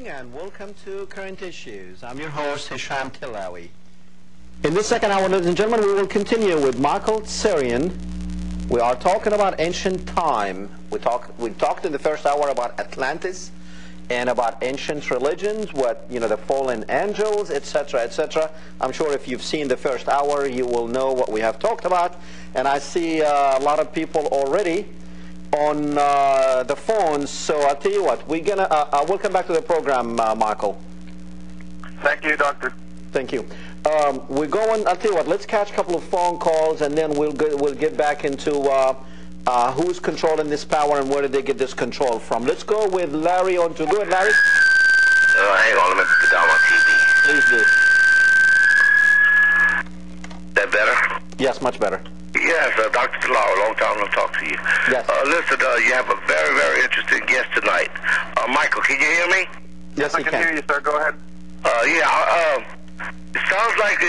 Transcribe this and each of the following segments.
And welcome to Current Issues. I'm your host, Hisham Tilawi. In this second hour, ladies and gentlemen, we will continue with Michael Tsarion. We are talking about ancient time. We talked in the first hour about Atlantis and about ancient religions, the fallen angels, etc., etc. I'm sure if you've seen the first hour, you will know what we have talked about. And I see a lot of people already on the phones, so I'll tell you what, we're gonna welcome back to the program, Michael. Thank you, Doctor. Thank you. We're going. I'll tell you what, let's catch a couple of phone calls, and then we'll get back into who's controlling this power and where did they get this control from. Let's go with Larry on to do it, Larry. Hang on, let me put down my TV. Please do. That better? Yes, much better. Yes, Dr. Tilawi, long time no talk to you. Yes. Listen, you have a very, very interesting guest tonight. Michael, can you hear me? Yes, I can hear you, sir. Go ahead. It sounds like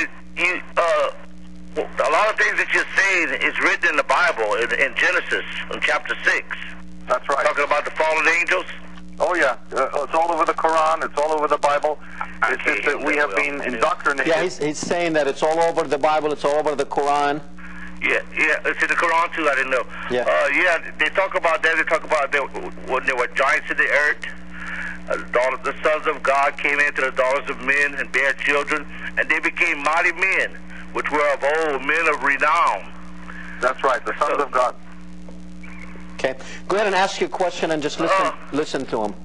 a lot of things that you're saying is written in the Bible, in Genesis, in chapter 6. That's right. Talking about the fallen angels? Oh, yeah. It's all over the Quran. It's all over the Bible. It's just that we have been indoctrinated. Yeah, he's saying that it's all over the Bible, it's all over the Quran. Yeah, it's in the Quran too. I didn't know. Yeah. They talk about that. They talk about when there were giants in the earth. The sons of God came into the daughters of men and bare children, and they became mighty men, which were of old, men of renown. That's right, the sons of God. Okay, go ahead and ask your question and just listen to him.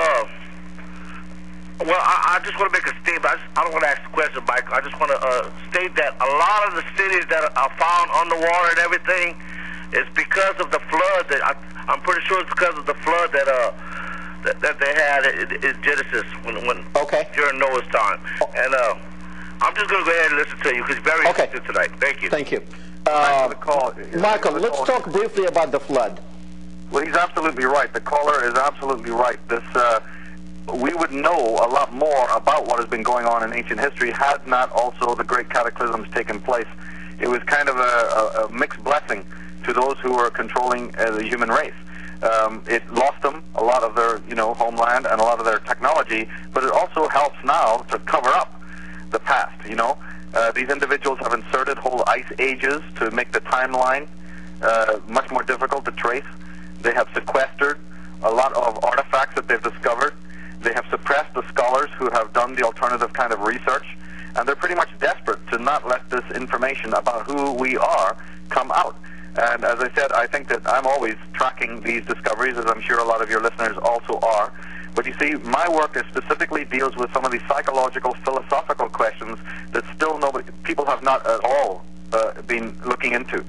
Well, I just want to make a statement. I don't want to ask the question, Mike. I just want to state that a lot of the cities that are found underwater and everything is because of the flood. I'm pretty sure it's because of the flood that they had in Genesis during Noah's time. And I'm just going to go ahead and listen to you because it's very interesting tonight. Thank you. Thank you. Thanks for the call. Michael, let's talk briefly about the flood. Well, he's absolutely right. The caller is absolutely right. We would know a lot more about what has been going on in ancient history had not also the great cataclysms taken place. It was kind of a mixed blessing to those who were controlling the human race. It lost them a lot of their, homeland and a lot of their technology, but it also helps now to cover up the past. These individuals have inserted whole ice ages to make the timeline much more difficult to trace. They have sequestered a lot of artifacts that they've discovered. They have suppressed the scholars who have done the alternative kind of research, and they're pretty much desperate to not let this information about who we are come out. And as I said, I think that I'm always tracking these discoveries, as I'm sure a lot of your listeners also are. But you see, my work specifically deals with some of these psychological, philosophical questions that still people have not at all been looking into.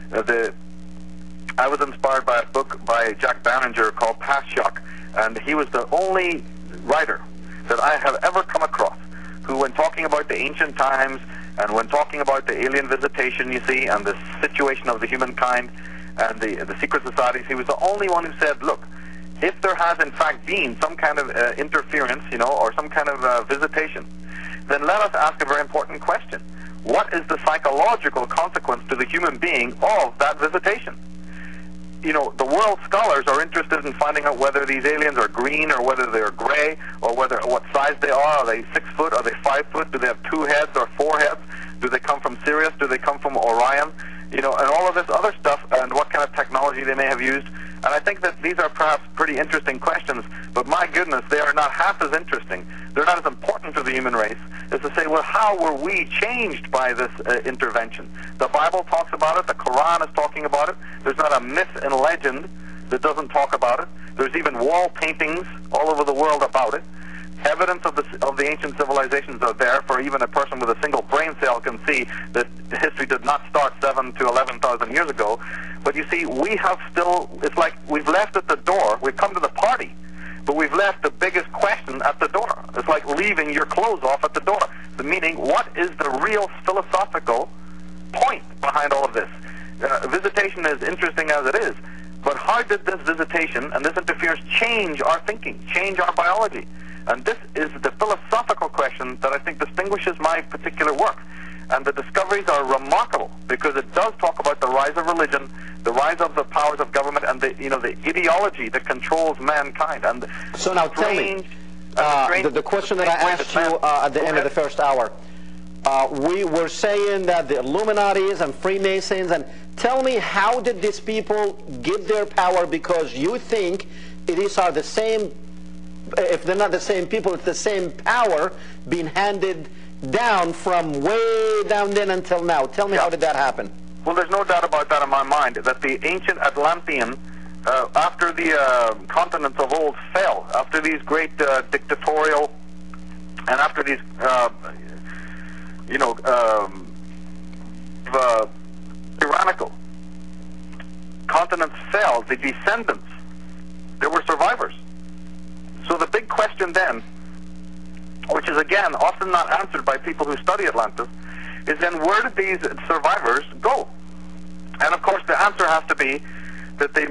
I was inspired by a book by Jack Banninger called Past Shock, and he was the only writer that I have ever come across who, when talking about the ancient times and when talking about the alien visitation, you see, and the situation of the humankind and the secret societies, he was the only one who said, look, if there has in fact been some kind of interference, or some kind of visitation, then let us ask a very important question. What is the psychological consequence to the human being of that visitation? The world scholars are interested in finding out whether these aliens are green or whether they're gray or what size they are. Are they 6 foot? Are they 5 foot? Do they have 2 heads or 4 heads? Do they come from Sirius? Do they come from Orion? And all of this other stuff, and what kind of technology they may have used. And I think that these are perhaps pretty interesting questions, but my goodness, they are not half as interesting. They're not as important to the human race as to say, well, how were we changed by this intervention? The Bible talks about it. The Quran is talking about it. There's not a myth and legend that doesn't talk about it. There's even wall paintings all over the world about it. Evidence of the ancient civilizations are there, for even a person with a single brain cell can see that history did not start 7,000 to 11,000 years ago. But you see, we have still, it's like we've left at the door. We've come to the party, but we've left the biggest question at the door. It's like leaving your clothes off at the door. The meaning, what is the real philosophical point behind all of this? Visitation is interesting as it is, but how did this visitation and this interference change our thinking, change our biology? And this is the philosophical question that I think distinguishes my particular work. And the discoveries are remarkable because it does talk about the rise of religion, the rise of the powers of government, and the ideology that controls mankind. And so now tell me, the question that I asked you at the end of the first hour. We were saying that the Illuminatis and Freemasons, and tell me, how did these people get their power? Because you think these are the same, if they're not the same people, it's the same power being handed down from way down then until now. Tell me, how did that happen? Well, there's no doubt about that in my mind, that the ancient Atlantean, after the continents of old fell, after these great dictatorial, and after these, tyrannical continents fell, the descendants, there were survivors. So the big question then, which is again often not answered by people who study Atlantis, is then where did these survivors go? And of course the answer has to be that they,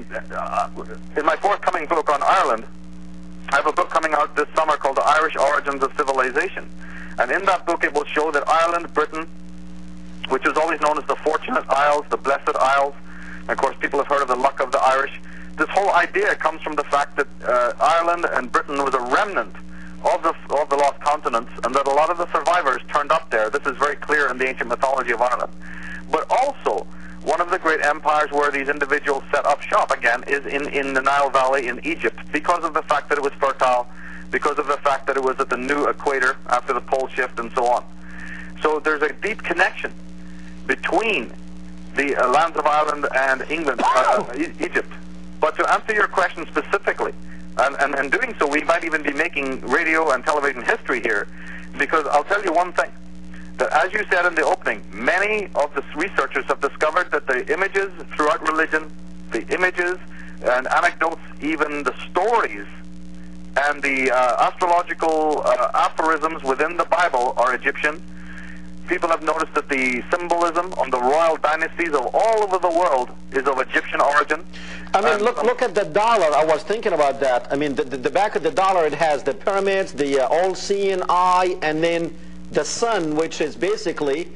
in my forthcoming book on Ireland, I have a book coming out this summer called The Irish Origins of Civilization. And in that book it will show that Ireland, Britain, which is always known as the Fortunate Isles, the Blessed Isles, and of course people have heard of the luck of the Irish. This whole idea comes from the fact that Ireland and Britain was a remnant of the lost continents, and that a lot of the survivors turned up there. This is very clear in the ancient mythology of Ireland. But also, one of the great empires where these individuals set up shop, again, is in the Nile Valley in Egypt, because of the fact that it was fertile, because of the fact that it was at the new equator after the pole shift and so on. So there's a deep connection between the lands of Ireland and England, Egypt. But to answer your question specifically, and in doing so, we might even be making radio and television history here, because I'll tell you one thing, that as you said in the opening, many of the researchers have discovered that the images throughout religion, the images and anecdotes, even the stories and the astrological aphorisms within the Bible are Egyptian. People have noticed that the symbolism on the royal dynasties of all over the world is of Egyptian origin. I mean, look at the dollar. I was thinking about that. I mean, the back of the dollar, it has the pyramids, the all-seeing eye, and then the sun, which is basically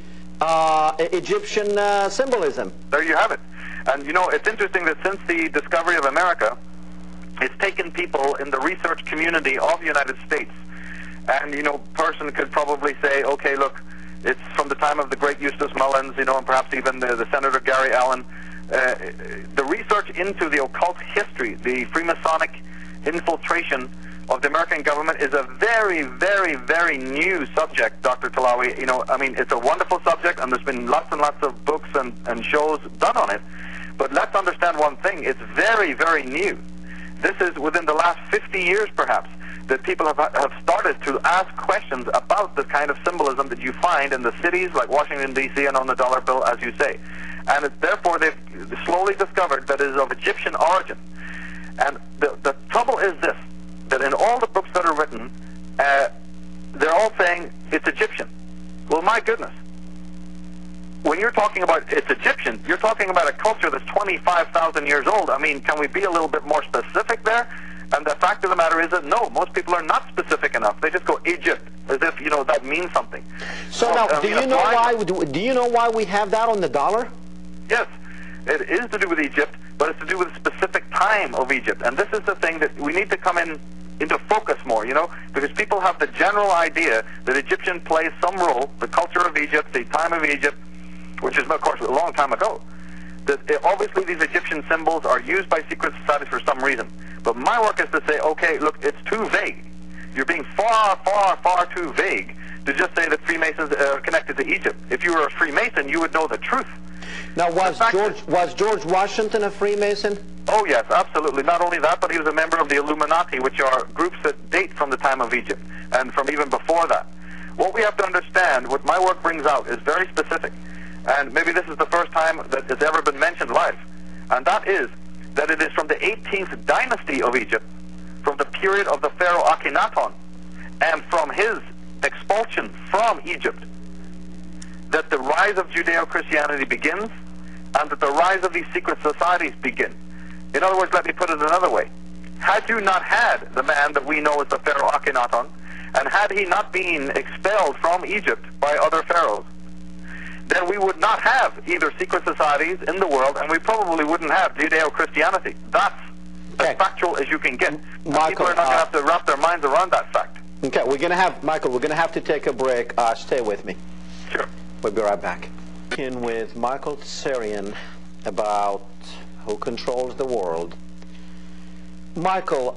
Egyptian symbolism. There you have it. And you know, it's interesting that since the discovery of America, it's taken people in the research community of the United States, and you know, person could probably say, okay, look, it's from the time of the great Eustace Mullins, you know, and perhaps even the Senator Gary Allen. The research into the occult history, the Freemasonic infiltration of the American government is a very, very, very new subject, Dr. Talawi. You know, I mean, it's a wonderful subject, and there's been lots and lots of books and shows done on it. But let's understand one thing, it's very, very new. This is within the last 50 years, perhaps, that people have started to ask questions about the kind of symbolism that you find in the cities like Washington, D.C. and on the dollar bill, as you say. And therefore, they've slowly discovered that it is of Egyptian origin. And the trouble is this, that in all the books that are written, they're all saying it's Egyptian. Well, my goodness. When you're talking about it's Egyptian, you're talking about a culture that's 25,000 years old. I mean, can we be a little bit more specific there? And the fact of the matter is that no, most people are not specific enough. They just go Egypt, as if, you know, that means something. So now, do you know why we have that on the dollar? Yes, it is to do with Egypt, but it's to do with a specific time of Egypt. And this is the thing that we need to come into focus more, you know, because people have the general idea that Egyptian plays some role, the culture of Egypt, the time of Egypt, which is, of course, a long time ago. That obviously these Egyptian symbols are used by secret societies for some reason. But my work is to say, okay, look, it's too vague. You're being far, far, far too vague to just say that Freemasons are connected to Egypt. If you were a Freemason, you would know the truth. Now, was George Washington a Freemason? Oh, yes, absolutely. Not only that, but he was a member of the Illuminati, which are groups that date from the time of Egypt and from even before that. What we have to understand, what my work brings out, is very specific. And maybe this is the first time that it's ever been mentioned live. And that is that it is from the 18th dynasty of Egypt, from the period of the Pharaoh Akhenaton, and from his expulsion from Egypt, that the rise of Judeo-Christianity begins, and that the rise of these secret societies begin. In other words, let me put it another way. Had you not had the man that we know as the Pharaoh Akhenaton, and had he not been expelled from Egypt by other pharaohs, then we would not have either secret societies in the world, and we probably wouldn't have Judeo-Christianity. That's as factual as you can get. Michael, people are not going to have to wrap their minds around that fact. Okay, Michael, we're going to have to take a break. Stay with me. Sure. We'll be right back. In with Michael Tsarion about who controls the world. Michael,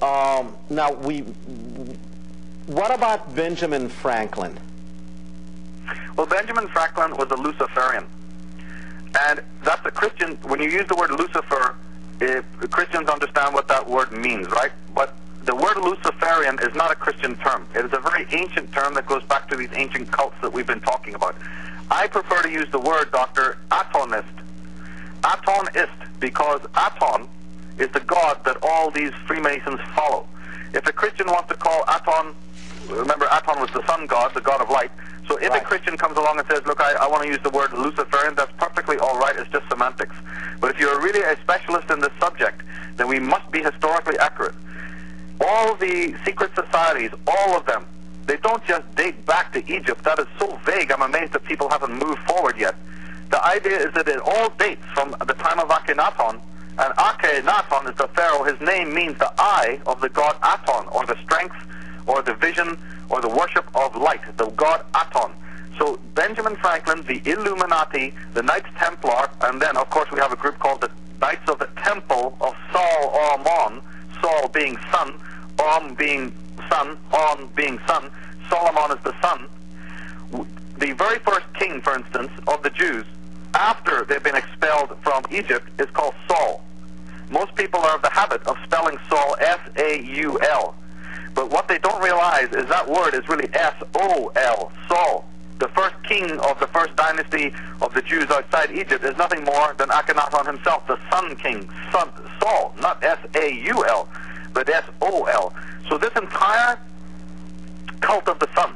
what about Benjamin Franklin? Well, Benjamin Franklin was a Luciferian. And that's a Christian, when you use the word Lucifer, Christians understand what that word means, right? But the word Luciferian is not a Christian term. It is a very ancient term that goes back to these ancient cults that we've been talking about. I prefer to use the word, Doctor, Atonist. Atonist, because Aton is the god that all these Freemasons follow. If a Christian wants to call Aton, remember Aton was the sun god, the god of light, so if a Christian comes along and says, look, I want to use the word Luciferian, that's perfectly all right, it's just semantics. But if you're really a specialist in this subject, then we must be historically accurate. All the secret societies, all of them, they don't just date back to Egypt. That is so vague, I'm amazed that people haven't moved forward yet. The idea is that it all dates from the time of Akhenaton, and Akhenaton is the pharaoh. His name means the eye of the god Aton, or the strength, or the vision, or the worship of light, the god Aton. So Benjamin Franklin, the Illuminati, the Knights Templar, and then of course we have a group called the Knights of the Temple of Sol-Amon, Sol being sun, Om being sun, On being sun, Solomon is the sun. The very first king, for instance, of the Jews, after they've been expelled from Egypt, is called Saul. Most people are of the habit of spelling Saul S-A-U-L. But what they don't realize is that word is really S-O-L, Saul. The first king of the first dynasty of the Jews outside Egypt is nothing more than Akhenaton himself, the Sun King, Saul, not S-A-U-L, but S-O-L. So this entire cult of the sun,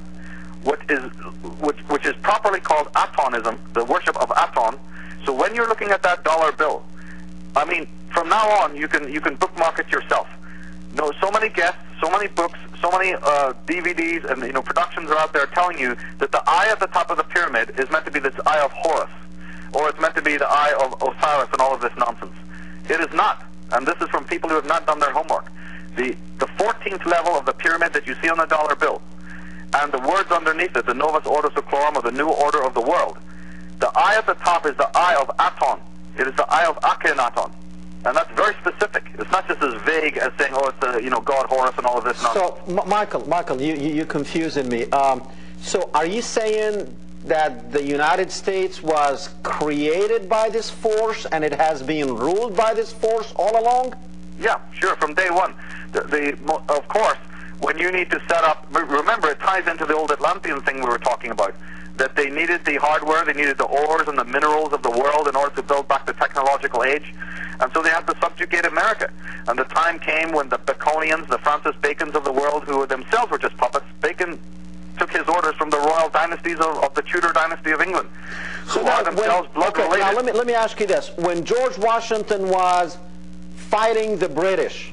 which is properly called Atonism, the worship of Aton. So when you're looking at that dollar bill, I mean, from now on, you can bookmark it yourself. No, so many guests, so many books, so many DVDs and productions are out there telling you that the eye at the top of the pyramid is meant to be this eye of Horus, or it's meant to be the eye of Osiris and all of this nonsense. It is not, and this is from people who have not done their homework. The 14th level of the pyramid that you see on the dollar bill, and the words underneath it, the Novus Ordo Seclorum, or the New Order of the World, the eye at the top is the eye of Aton. It is the eye of Akhenaton. And that's very specific. It's not just as vague as saying, oh, it's God Horus and all of this nonsense. So, Michael, you're confusing me. So are you saying that the United States was created by this force and it has been ruled by this force all along? Yeah, sure, from day one. Of course, when you need to set up, remember, it ties into the old Atlantean thing we were talking about, that they needed the hardware, they needed the ores and the minerals of the world in order to build back the technological age. And so they had to subjugate America. And the time came when the Baconians, the Francis Bacons of the world, who themselves were just puppets, Bacon took his orders from the royal dynasties of the Tudor dynasty of England, who are themselves blood-related. Now let me ask you this. When George Washington was fighting the British,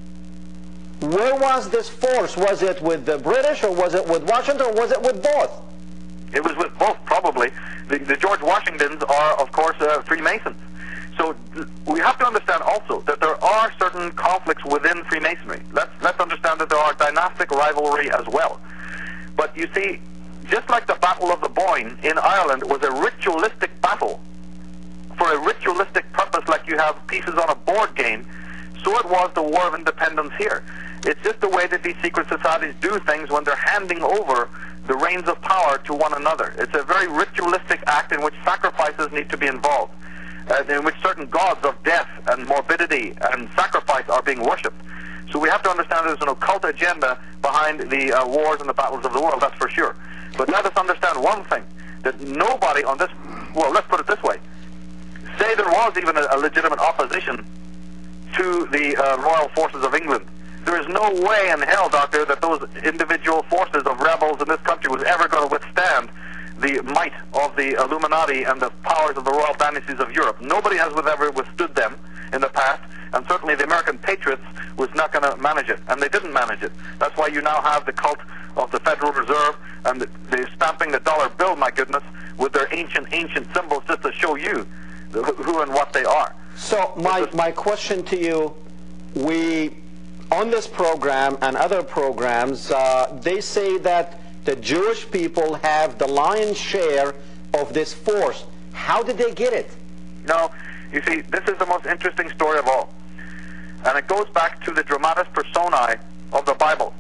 where was this force? Was it with the British, or was it with Washington, or was it with both? It was with both, probably. The George Washingtons are, of course, Freemasons. So we have to understand also that there are certain conflicts within Freemasonry. Let's understand that there are dynastic rivalry as well. But you see, just like the Battle of the Boyne in Ireland was a ritualistic battle for a ritualistic purpose, like you have pieces on a board game, so it was the War of Independence here. It's just the way that these secret societies do things when they're handing over the reins of power to one another. It's a very ritualistic act in which sacrifices need to be involved, in which certain gods of death and morbidity and sacrifice are being worshipped. So we have to understand there's an occult agenda behind the wars and the battles of the world, that's for sure. But let us understand one thing, that nobody on this, well, let's put it this way, say there was even a legitimate opposition to the royal forces of England. There is no way in hell, Doctor, that those individual forces of rebels in this country was ever going to withstand the might of the Illuminati and the powers of the royal dynasties of Europe. Nobody has ever withstood them in the past, and certainly the American patriots was not going to manage it, and they didn't manage it. That's why you now have the cult of the Federal Reserve and the stamping the dollar bill, my goodness, with their ancient symbols just to show you who and what they are. So my question to you, we on this program and other programs, they say that the Jewish people have the lion's share of this force. How did they get it? No, you see, this is the most interesting story of all. And it goes back to the dramatis personae of the Bible.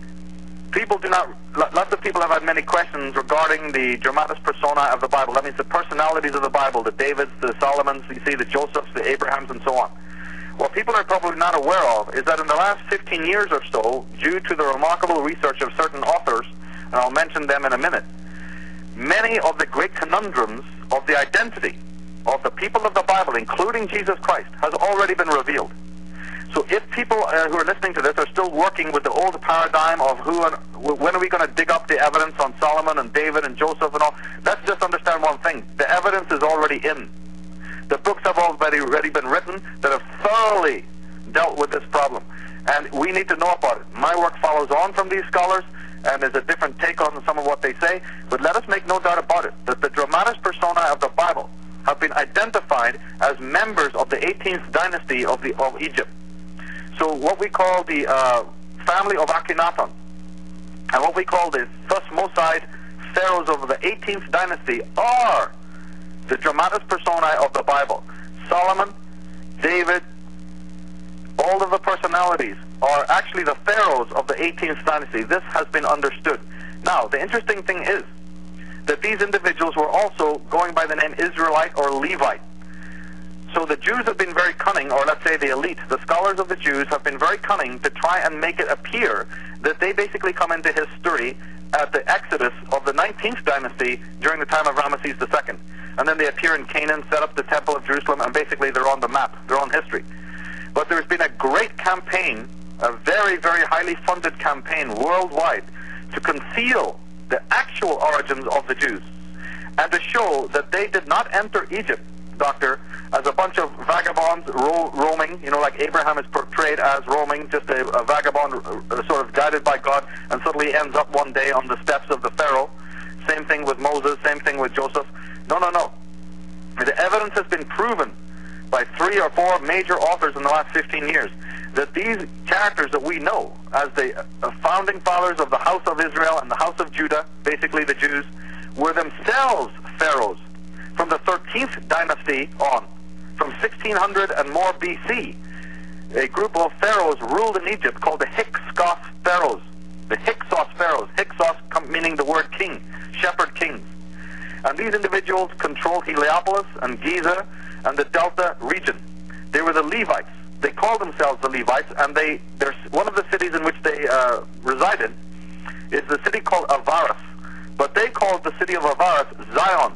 Lots of people have had many questions regarding the dramatis personae of the Bible. That means the personalities of the Bible, the Davids, the Solomons, you see, the Josephs, the Abrahams, and so on. What people are probably not aware of is that in the last 15 years or so, due to the remarkable research of certain authors, and I'll mention them in a minute, many of the great conundrums of the identity of the people of the Bible, including Jesus Christ, has already been revealed. So if people who are listening to this are still working with the old paradigm of when are we going to dig up the evidence on Solomon and David and Joseph and all, let's just understand one thing. The evidence is already in. The books have already been written that have thoroughly dealt with this problem. And we need to know about it. My work follows on from these scholars, and there's a different take on some of what they say. But let us make no doubt about it, that the dramatis personae of the Bible have been identified as members of the 18th dynasty of Egypt. So what we call the family of Akhenaton, and what we call the Thutmoside pharaohs of the 18th dynasty are the dramatis personae of the Bible. Solomon, David, all of the personalities are actually the pharaohs of the 18th dynasty. This has been understood. Now, the interesting thing is that these individuals were also going by the name Israelite or Levite. So the Jews have been very cunning, or let's say the elite, the scholars of the Jews have been very cunning to try and make it appear that they basically come into history at the exodus of the 19th dynasty during the time of Ramesses II. And then they appear in Canaan, set up the Temple of Jerusalem, and basically they're on the map, they're on history. But there's been a great campaign, a very, very highly funded campaign worldwide to conceal the actual origins of the Jews and to show that they did not enter Egypt, Doctor, as a bunch of vagabonds roaming, you know, like Abraham is portrayed as roaming, just a vagabond sort of guided by God, and suddenly ends up one day on the steps of the Pharaoh. Same thing with Moses, same thing with Joseph. No, no, no. The evidence has been proven by 3 or 4 major authors in the last 15 years that these characters that we know as the founding fathers of the house of Israel and the house of Judah, basically the Jews, were themselves pharaohs from the 13th dynasty on. From 1600 and more BC, a group of pharaohs ruled in Egypt called the Hyksos pharaohs. The Hyksos pharaohs. Hyksos meaning the word king, shepherd kings. And these individuals controlled Heliopolis and Giza and the Delta region. They were the Levites. They called themselves the Levites, and one of the cities in which they resided is the city called Avaris. But they called the city of Avaris Zion,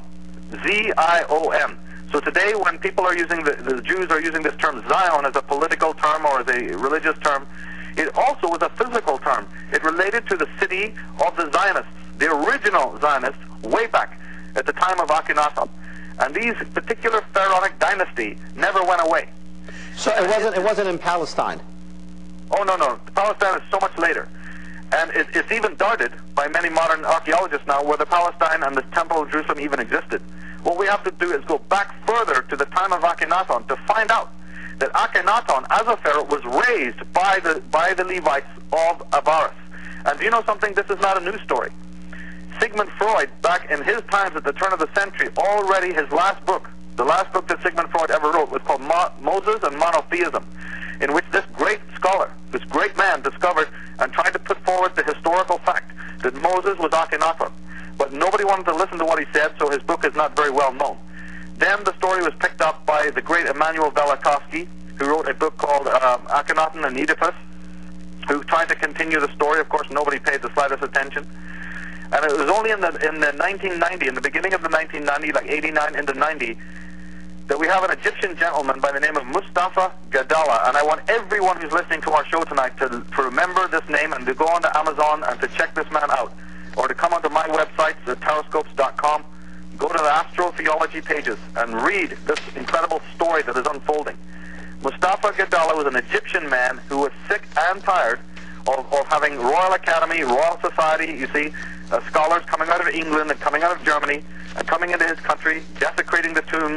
Z-I-O-N. So today when people are using, the Jews are using this term Zion as a political term or as a religious term, it also was a physical term. It related to the city of the Zionists, the original Zionists, way back at the time of Akhenaton. And these particular pharaonic dynasty never went away. So it wasn't in Palestine? Oh, no, no. Palestine is so much later. And it's even doubted by many modern archaeologists now whether Palestine and the Temple of Jerusalem even existed. What we have to do is go back further to the time of Akhenaton to find out that Akhenaton, as a pharaoh, was raised by the Levites of Avaris. And do you know something? This is not a new story. Sigmund Freud, back in his times at the turn of the century, already his last book, the last book that Sigmund Freud ever wrote, was called Moses and Monotheism, in which this great scholar, this great man, discovered and tried to put forward the historical fact that Moses was Akhenaton. But nobody wanted to listen to what he said, so his book is not very well known. Then the story was picked up by the great Immanuel Velikovsky, who wrote a book called Akhenaton and Oedipus, who tried to continue the story. Of course, nobody paid the slightest attention. And it was only in the 1990, in the beginning of the 1990, like 89 into 90, that we have an Egyptian gentleman by the name of Mustafa Gadalla. And I want everyone who's listening to our show tonight to remember this name and to go onto Amazon and to check this man out. Or to come onto my website, theterrascopes.com, go to the astrotheology pages and read this incredible story that is unfolding. Mustafa Gadalla was an Egyptian man who was sick and tired of having Royal Academy, Royal Society, you see, scholars coming out of England and coming out of Germany and coming into his country, desecrating the tombs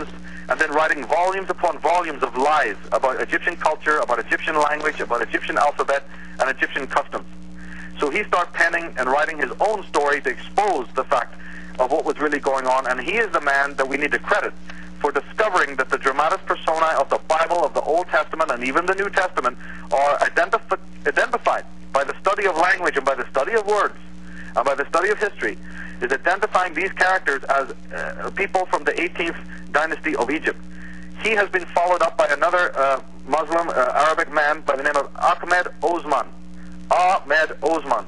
and then writing volumes upon volumes of lies about Egyptian culture, about Egyptian language, about Egyptian alphabet, and Egyptian customs. So he started penning and writing his own story to expose the fact of what was really going on, and he is the man that we need to credit for discovering that the dramatis personae of the Bible, of the Old Testament, and even the New Testament are identified by the study of language and by the study of words and by the study of history, is identifying these characters as people from the 18th dynasty of Egypt. He has been followed up by another Muslim Arabic man by the name of Ahmed Osman. Ahmed Osman.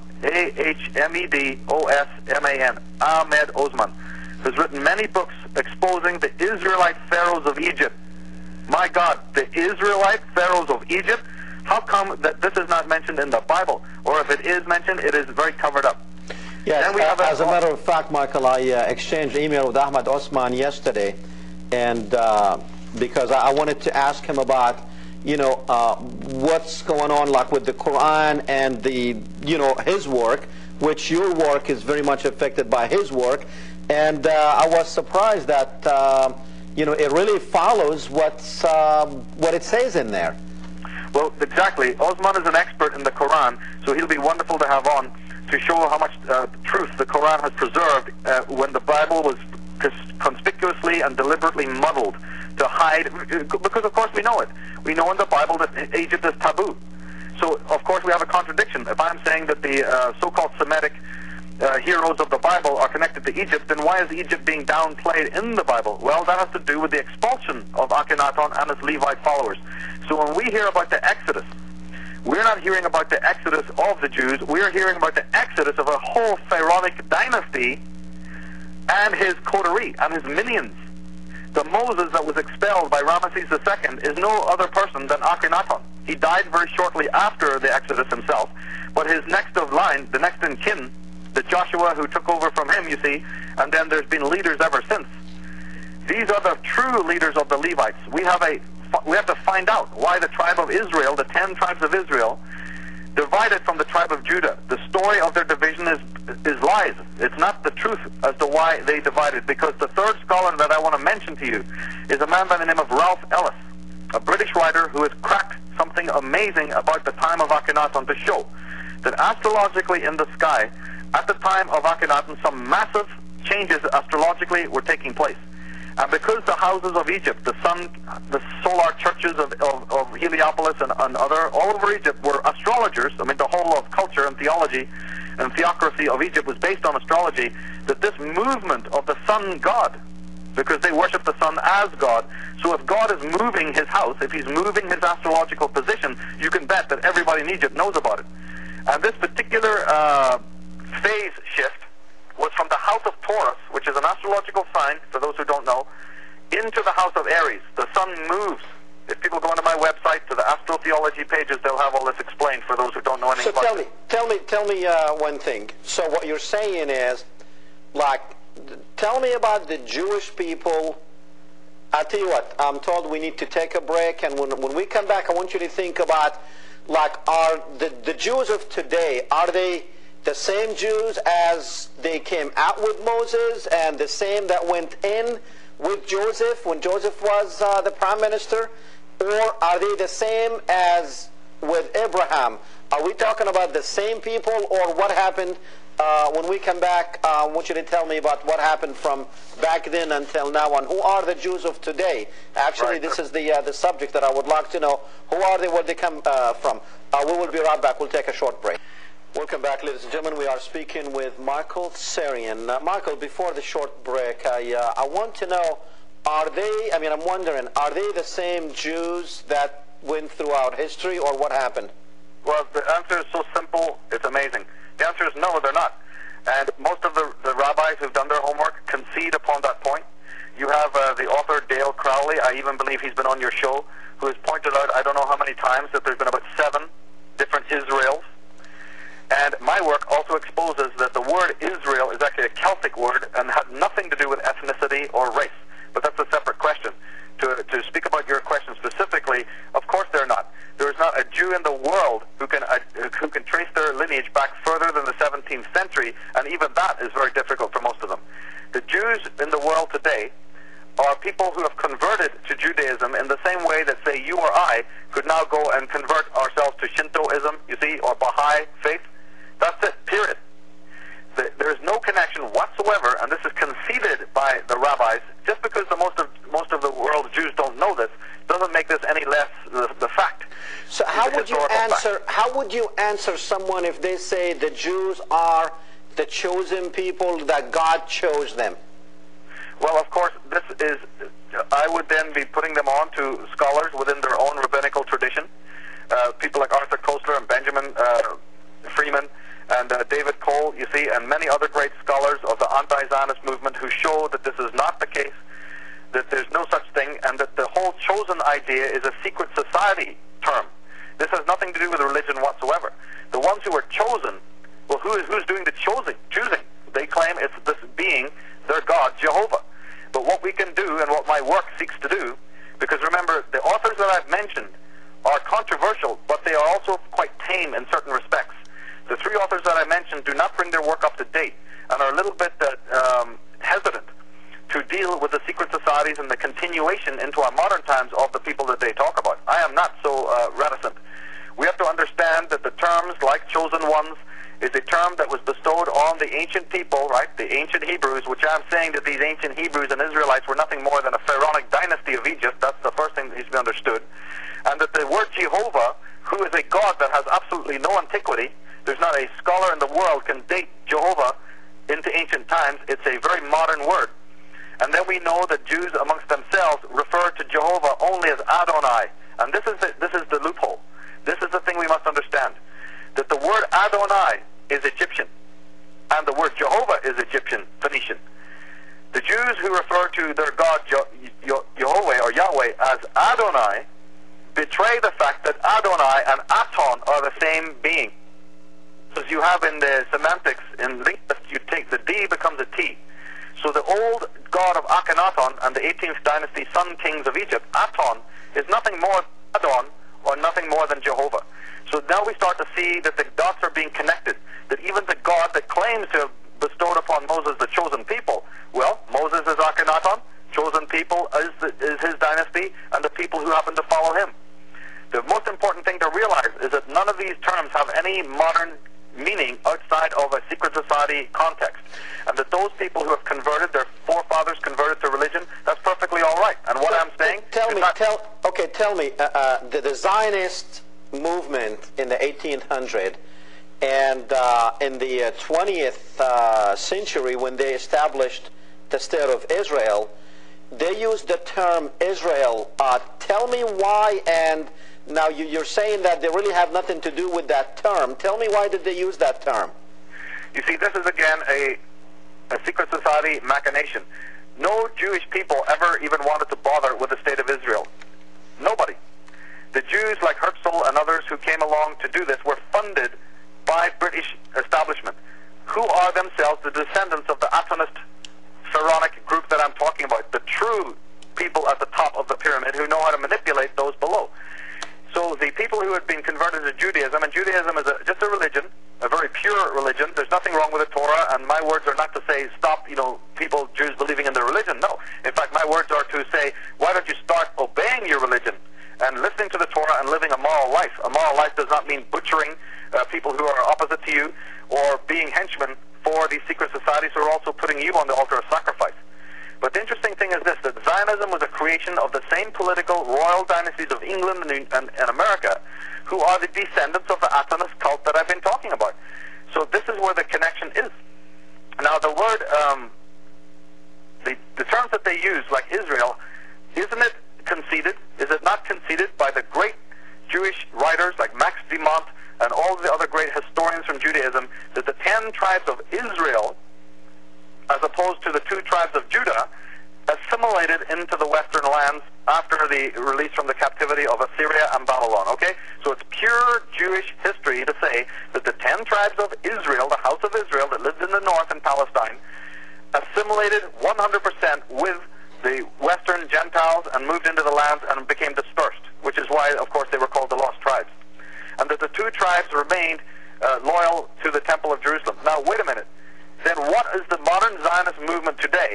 A-H-M-E-D-O-S-M-A-N. Ahmed Osman has written many books exposing the Israelite pharaohs of Egypt. My God, the Israelite pharaohs of Egypt? How come that this is not mentioned in the Bible? Or if it is mentioned, it is very covered up. Yes, as a matter of fact, Michael, I exchanged email with Ahmed Osman yesterday, and because I wanted to ask him about, you know, what's going on, like with the Quran and the, you know, his work, which your work is very much affected by his work, and I was surprised that, you know, it really follows what it says in there. Well, exactly. Osman is an expert in the Quran, so he'll be wonderful to have on to show how much truth the Quran has preserved when the Bible was conspicuously and deliberately muddled to hide, because of course we know it. We know in the Bible that Egypt is taboo. So of course we have a contradiction. If I'm saying that the so-called Semitic heroes of the Bible are connected to Egypt, then why is Egypt being downplayed in the Bible? Well, that has to do with the expulsion of Akhenaton and his Levite followers. So when we hear about the Exodus, we're not hearing about the exodus of the Jews, we're hearing about the exodus of a whole pharaonic dynasty and his coterie and his minions. The Moses that was expelled by Ramesses II is no other person than Akhenaton. He died very shortly after the exodus himself, but his next of line, the next in kin, the Joshua who took over from him, you see, and then there's been leaders ever since. These are the true leaders of the Levites. We have to find out why the tribe of Israel, the 10 tribes of Israel, divided from the tribe of Judah. The story of their division is lies. It's not the truth as to why they divided, because the third scholar that I want to mention to you is a man by the name of Ralph Ellis, a British writer who has cracked something amazing about the time of Akhenaton to show that astrologically in the sky, at the time of Akhenaton, some massive changes astrologically were taking place. And because the houses of Egypt, the solar churches of Heliopolis and other, all over Egypt were astrologers, I mean the whole of culture and theology and theocracy of Egypt was based on astrology, that this movement of the sun god, because they worship the sun as God, so if God is moving his house, if he's moving his astrological position, you can bet that everybody in Egypt knows about it. And this particular phase shift was from the house of Taurus, which is an astrological sign, for those who don't know, into the house of Aries. The sun moves. If people go onto my website, to the astrotheology pages, they'll have all this explained for those who don't know anything about it. Tell me one thing. So what you're saying is, like, tell me about the Jewish people. I'll tell you what, I'm told we need to take a break, and when we come back, I want you to think about, like, are the Jews of today, are they the same Jews as they came out with Moses and the same that went in with Joseph when Joseph was the prime minister? Or are they the same as with Abraham? Are we talking about the same people, or what happened? When we come back, I want you to tell me about what happened from back then until now, and who are the Jews of today? Actually, this is the subject that I would like to know. Who are they, where they come from? We will be right back. We'll take a short break. Welcome back, ladies and gentlemen. We are speaking with Michael Tsarion. Michael, before the short break, I want to know, are they, I'm wondering, are they the same Jews that went throughout history, or what happened? Well, the answer is so simple, it's amazing. The answer is no, they're not. And most of the rabbis who've done their homework concede upon that point. You have the author Dale Crowley, I even believe he's been on your show, who has pointed out, I don't know how many times, that there's been about 7 different Israels. And my work also exposes that the word Israel is actually a Celtic word and had nothing to do with ethnicity or race. But that's a separate question. To speak about your question specifically, of course they're not. There is not a Jew in the world who can trace their lineage back further than the 17th century, and even that is very difficult for most of them. The Jews in the world today are people who have converted to Judaism in the same way that, say, you or I could now go and convert ourselves to Shintoism, you see, or Baha'i faith. That's it, period. There is no connection whatsoever, and this is conceded by the rabbis. Just because most of the world's Jews don't know this doesn't make this any less the fact. So how would you answer? How would you answer someone if they say the Jews are the chosen people, that God chose them? Well, of course, this is. I would then be putting them on to scholars within their own rabbinical tradition, people like Arthur Koestler and Benjamin Freeman and David Cole, you see, and many other great scholars of the anti-Zionist movement who show that this is not the case, that there's no such thing, and that the whole chosen idea is a secret society term. This has nothing to do with religion whatsoever. The ones who are chosen, well, who's doing the choosing? They claim it's this being, their God, Jehovah. But what we can do, and what my work seeks to do, because remember, the authors that I've mentioned are controversial, but they are also quite tame in certain respects. The three authors that I mentioned do not bring their work up to date and are a little bit hesitant to deal with the secret societies and the continuation into our modern times of the people that they talk about. I am not so reticent. We have to understand that the terms like chosen ones is a term that was bestowed on the ancient people, right, the ancient Hebrews, which I'm saying that these ancient Hebrews and Israelites were nothing more than a pharaonic dynasty of Egypt. That's the first thing that needs to be understood. And that the word Jehovah, who is a God that has absolutely no antiquity, there's not a scholar in the world can date Jehovah into ancient times. It's a very modern word. And then we know that Jews amongst themselves refer to Jehovah only as Adonai. And this is the loophole. This is the thing we must understand. That the word Adonai is Egyptian, and the word Jehovah is Egyptian, Phoenician. The Jews who refer to their God Jehovah or Yahweh as Adonai betray the fact that Adonai and Aton are the same being. As you have in the semantics in linguistics, you take the D becomes a T. So the old god of Akhenaton and the 18th dynasty sun kings of Egypt, Aton, is nothing more than Adon or nothing more than Jehovah. So now we start to see that the dots are being connected, that even the God that claims to have bestowed upon Moses the chosen people, well, Moses is Akhenaton, chosen people is his dynasty, and the people who happen to follow him. The most important thing to realize is that none of these terms have any modern meaning outside of a secret society context, and that those people who have converted, their forefathers converted to religion, that's perfectly all right. And what I'm saying... Tell me, the Zionist movement in the 1800s and in the 20th century, when they established the state of Israel, they used the term Israel. Tell me why, and now you're saying that they really have nothing to do with that term. Tell me, why did they use that term? You see, this is again a secret society machination. No Jewish people ever even wanted to bother with the state of Israel. Nobody. The Jews like Herzl and others who came along to do this were funded by British establishment, who are themselves the descendants of the Atonist pharaonic group that I'm talking about, the true people at the top of the pyramid who know how to manipulate those below. So the people who had been converted to Judaism, and Judaism is just a religion, a very pure religion. There's nothing wrong with the Torah, and my words are not to say stop, people, Jews believing in their religion. No. In fact, my words are to say, why don't you start obeying your religion and listening to the Torah and living a moral life. A moral life does not mean butchering people who are opposite to you or being henchmen for these secret societies who are also putting you on the altar of sacrifice. But the interesting thing is this, that Zionism was a creation of the same political royal dynasties of England and America, who are the descendants of the Atonist cult that I've been talking about. So this is where the connection is. Now the word, the terms that they use, like Israel, isn't it conceded? Is it not conceded by the great Jewish writers like Max de Monte and all the other great historians from Judaism that the 10 tribes of Israel, as opposed to the 2 tribes of Judah, assimilated into the western lands after the release from the captivity of Assyria and Babylon, okay? So it's pure Jewish history to say that the 10 tribes of Israel, the house of Israel that lived in the north in Palestine, assimilated 100% with the Western Gentiles and moved into the lands and became dispersed, which is why, of course, they were called the Lost Tribes. And that the 2 tribes remained loyal to the Temple of Jerusalem. Now, wait a minute. Then what is the modern Zionist movement today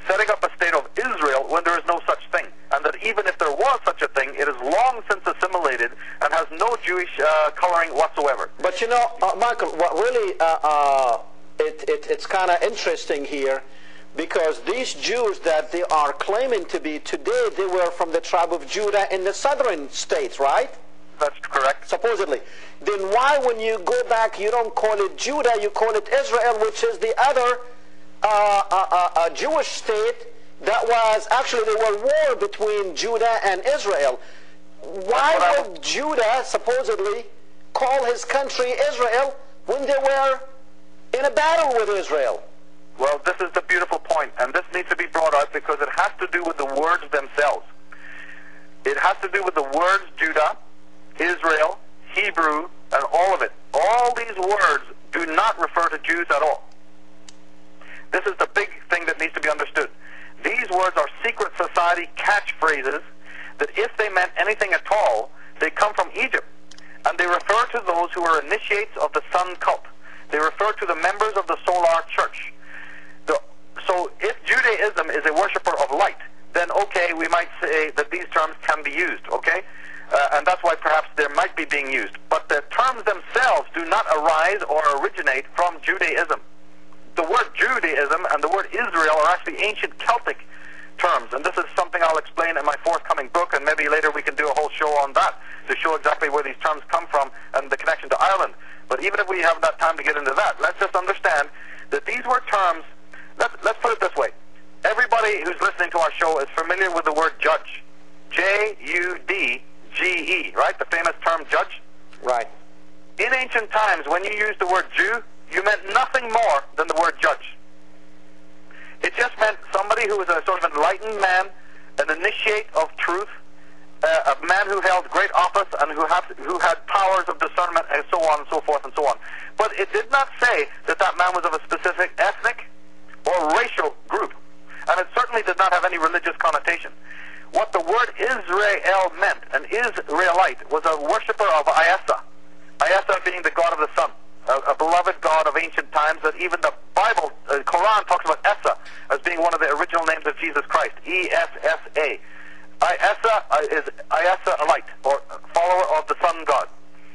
setting up a state of Israel when there is no such thing, and that even if there was such a thing, it is long since assimilated and has no Jewish coloring whatsoever. But you know, Michael, what really it's kind of interesting here, because these Jews that they are claiming to be today, they were from the tribe of Judah in the southern states, right? That's correct. Supposedly. Then why, when you go back, you don't call it Judah, you call it Israel, which is the other Jewish state that was, actually there were war between Judah and Israel. Why would Judah supposedly call his country Israel when they were in a battle with Israel? Well, this is the beautiful point, and this needs to be brought out because it has to do with the words themselves. It has to do with the words Judah, Israel, Hebrew, and all of it. All these words do not refer to Jews at all. This is the big thing that needs to be understood. These words are secret society catchphrases that, if they meant anything at all, they come from Egypt, and they refer to those who are initiates of the sun cult. They refer to the members of the solar church. So if Judaism is a worshiper of light, then okay, we might say that these terms can be used, okay? And that's why perhaps they might be being used. But the terms themselves do not arise or originate from Judaism. The word Judaism and the word Israel are actually ancient Celtic terms, and this is something I'll explain in my forthcoming book, and maybe later we can do a whole show on that to show exactly where these terms come from and the connection to Ireland. But even if we haven't that time to get into that, let's just understand that these were terms. Let's put it this way. Everybody who's listening to our show is familiar with the word judge. J-U-D-G-E, right? The famous term judge? Right. In ancient times, when you used the word Jew, you meant nothing more than the word judge. It just meant somebody who was a sort of enlightened man, an initiate of truth, a man who held great office and who had powers of discernment, and so on and so forth and so on. But it did not say that that man was of a specific ethnic or racial group, and it certainly did not have any religious connotation. What the word Israel meant, an Israelite, was a worshiper of Iesa. Iesa being the god of the sun, a beloved god of ancient times that even the Bible, Quran, talks about Esa as being one of the original names of Jesus Christ, E-S-S-A. Iesa is Iesa-alite, or follower of the sun god.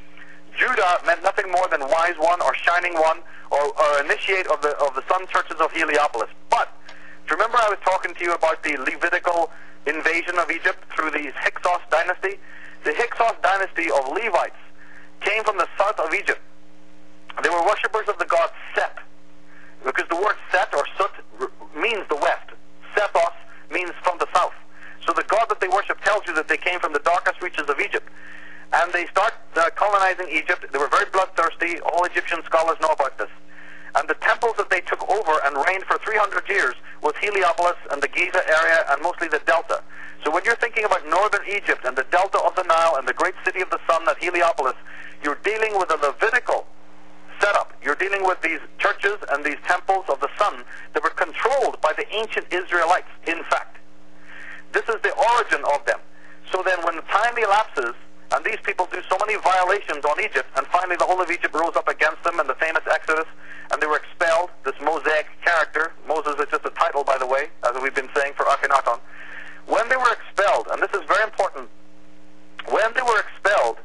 Judah meant nothing more than wise one or shining one or initiate of the sun churches of Heliopolis. But do you remember I was talking to you about the Levitical invasion of Egypt through the Hyksos dynasty? The Hyksos dynasty of Levites came from the south of Egypt. They were worshippers of the god Set, because the word Set or Sut means the west. Sethos means from the south. So the god that they worship tells you that they came from the darkest reaches of Egypt. And they start colonizing Egypt. They were very bloodthirsty. All Egyptian scholars know about this. And the temples that they took over and reigned for 300 years was Heliopolis and the Giza area and mostly the Delta. So when you're thinking about northern Egypt and the Delta of the Nile and the great city of the sun at Heliopolis, you're dealing with a Levitical setup. You're dealing with these churches and these temples of the sun that were controlled by the ancient Israelites, in fact. This is the origin of them. So then when time elapses, and these people do so many violations on Egypt, and finally the whole of Egypt rose up against them in the famous Exodus, and they were expelled, this Mosaic character. Moses is just a title, by the way, as we've been saying for Akhenaton. When they were expelled, and this is very important, when they were expelled,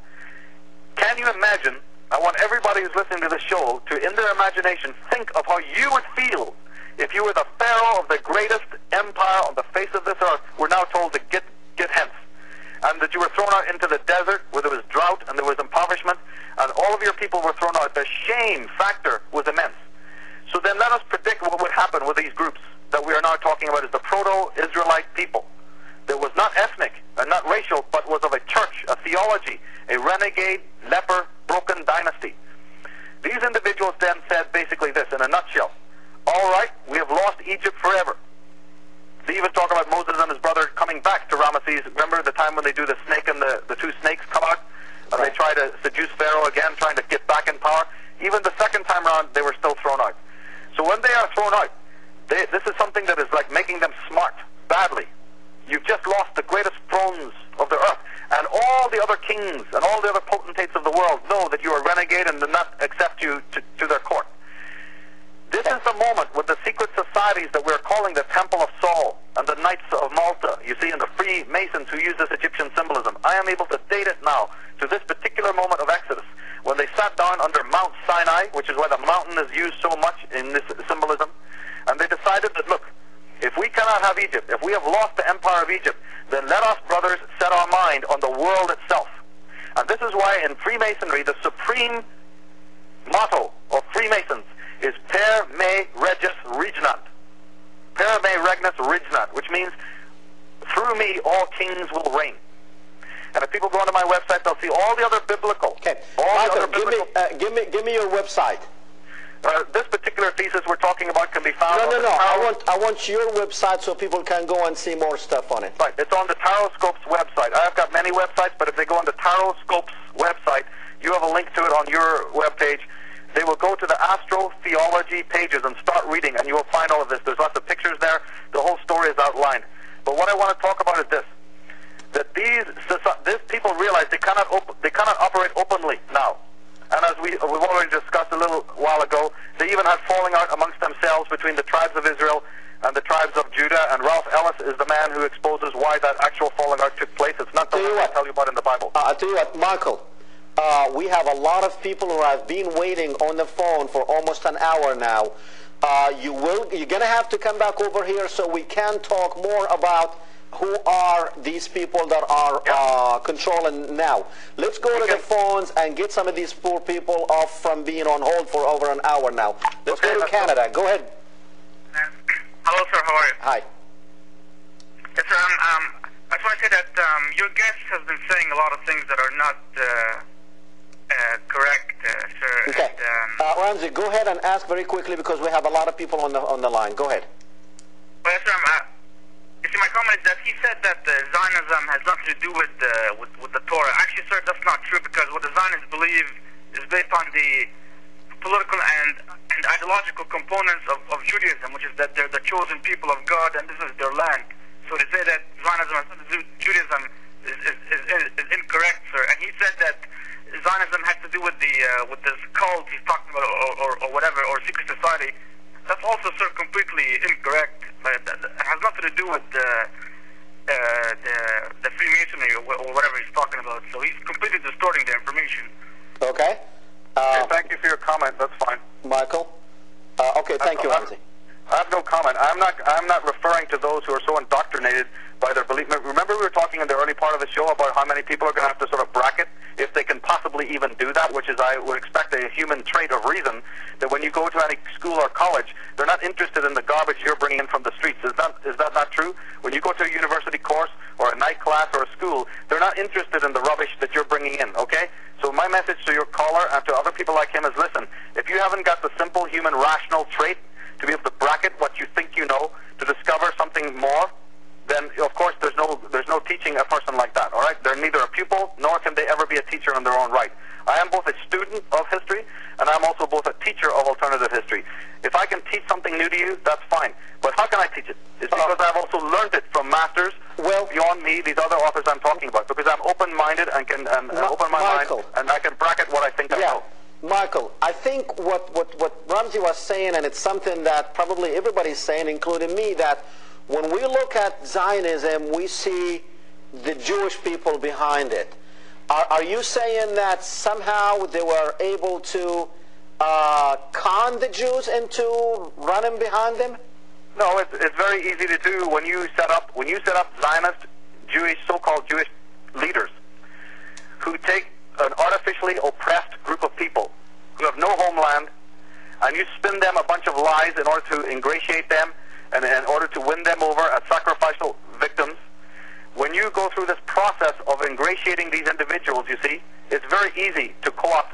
can you imagine, I want everybody who's listening to the show to, in their imagination, think of how you would feel if you were the pharaoh of the greatest empire on the face of this earth. We're now told to get hence. And that you were thrown out into the desert where there was drought and there was impoverishment, and all of your people were thrown out. The shame factor was immense. So then let us predict what would happen with these groups that we are now talking about as the proto-Israelite people. That was not ethnic and not racial, but was of a church, a theology, a renegade, leper, broken dynasty. These individuals then said basically this, in a nutshell: all right, we have lost Egypt forever. They even talk about Moses and his brother coming back to Ramesses. Remember the time when they do the snake and the two snakes come out? And they try to seduce Pharaoh again, trying to get back in power. Even the second time around, they were still thrown out. So when they are thrown out, this is something that is like making them smart, badly. You've just lost the greatest thrones of the earth. And all the other kings and all the other potentates of the world know that you are a renegade and do not accept you to their court. This is the moment with the secret societies that we're calling the Temple of Saul, Knights of Malta, you see, and the Freemasons who use this Egyptian symbolism. I am able to date it now to this particular moment of Exodus, when they sat down under Mount Sinai, which is where the mountain is used so much in this symbolism, and they decided that, look, if we cannot have Egypt, if we have lost the empire of Egypt, then let us, brothers, set our mind on the world itself. And this is why in Freemasonry, the supreme motto of Freemasons is Per me regis regnant. Per me regnus regnant, which means through me all kings will reign. And if people go onto my website, they'll see all the other biblical. Okay, all Michael, the other biblical, give me your website. This particular thesis we're talking about can be found on No. the Tarot. I want your website so people can go and see more stuff on it. Right, it's on the Tarot Scopes website. I've got many websites, but if they go on the Tarot Scopes website, you have a link to it on your webpage. They will go to the astrotheology pages and start reading, and you will find all of this. There's lots of pictures there. The whole story is outlined. But what I want to talk about is this: that these people realize they cannot operate openly now. And as we've already discussed a little while ago, they even had falling out amongst themselves between the tribes of Israel and the tribes of Judah. And Ralph Ellis is the man who exposes why that actual falling out took place. It's not something I tell you about in the Bible. I'll tell you what, Michael. We have a lot of people who have been waiting on the phone for almost an hour now. You're going to have to come back over here so we can talk more about who are these people that are controlling now. Let's go to the phones and get some of these poor people off from being on hold for over an hour now. Let's go to Canada. Go ahead. Hello, sir. How are you? Hi. Yes, sir. I just want to say that your guest has been saying a lot of things that are not correct, sir. Okay. And, Ramsey, go ahead and ask very quickly because we have a lot of people on the line. Go ahead. Well, yes, sir. You see, my comment is that he said that Zionism has nothing to do with the Torah. Actually, sir, that's not true, because what the Zionists believe is based on the political and ideological components of Judaism, which is that they're the chosen people of God and this is their land. So to say that Zionism has nothing to do with Judaism is incorrect, sir. And he said that Zionism has to do with this cult he's talking about, or whatever, or secret society. That's also, sir, completely incorrect. It has nothing to do with the Freemasonry or whatever he's talking about. So he's completely distorting the information. Okay. Thank you for your comment. That's fine. Michael. Okay. Thank you, Ramsey. I have no comment. I'm not referring to those who are so indoctrinated by their belief. Remember, we were talking in the early part of the show about how many people are going to have to sort of bracket if they can possibly even do that, which is, I would expect, a human trait of reason, that when you go to any school or college, they're not interested in the garbage you're bringing in from the streets. Is that not true? When you go to a university course or a night class or a school, they're not interested in the rubbish that you're bringing in, okay? So my message to your caller and to other people like him is, listen, if you haven't got the simple human rational trait to be able to bracket what you think you know, to discover something more, then of course there's no teaching a person like that, all right? They're neither a pupil nor can they ever be a teacher in their own right. I am both a student of history and I'm also both a teacher of alternative history. If I can teach something new to you, that's fine. But how can I teach it? It's because I've also learned it from masters beyond me, these other authors I'm talking about, because I'm open-minded and can open my mind and I can bracket what I think I know. Michael, I think what Ramsey was saying, and it's something that probably everybody's saying, including me, that when we look at Zionism, we see the Jewish people behind it. Are you saying that somehow they were able to con the Jews into running behind them? No, it's very easy to do when you set up Zionist so-called Jewish leaders who take an artificially oppressed group of people who have no homeland, and you spin them a bunch of lies in order to ingratiate them and in order to win them over as sacrificial victims. When you go through this process of ingratiating these individuals, you see, it's very easy to co-opt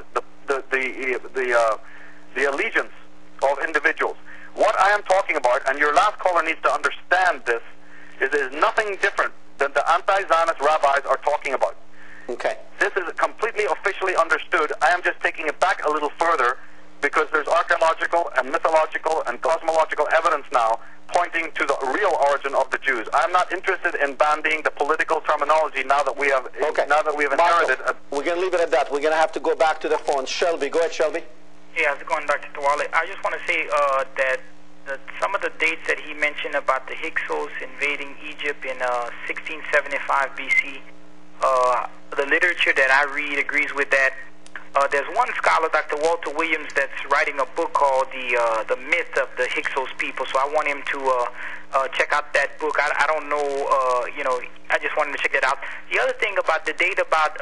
the allegiance of individuals. What I am talking about, and your last caller needs to understand this, is nothing different than the anti-Zionist rabbis are talking about. Okay. This is completely officially understood. I am just taking it back a little further because there's archaeological and mythological and cosmological evidence now pointing to the real origin of the Jews. I'm not interested in bandying the political terminology now that we have inherited. Michael, we're going to leave it at that. We're going to have to go back to the phone. Shelby, go ahead, Shelby. Yeah, going back to Wally. I just want to say that some of the dates that he mentioned about the Hyksos invading Egypt in 1675 BC, the literature that I read agrees with that. There's one scholar, Dr. Walter Williams, that's writing a book called The Myth of the Hyksos People, so I want him to check out that book. I don't know, I just wanted to check it out. The other thing about the date about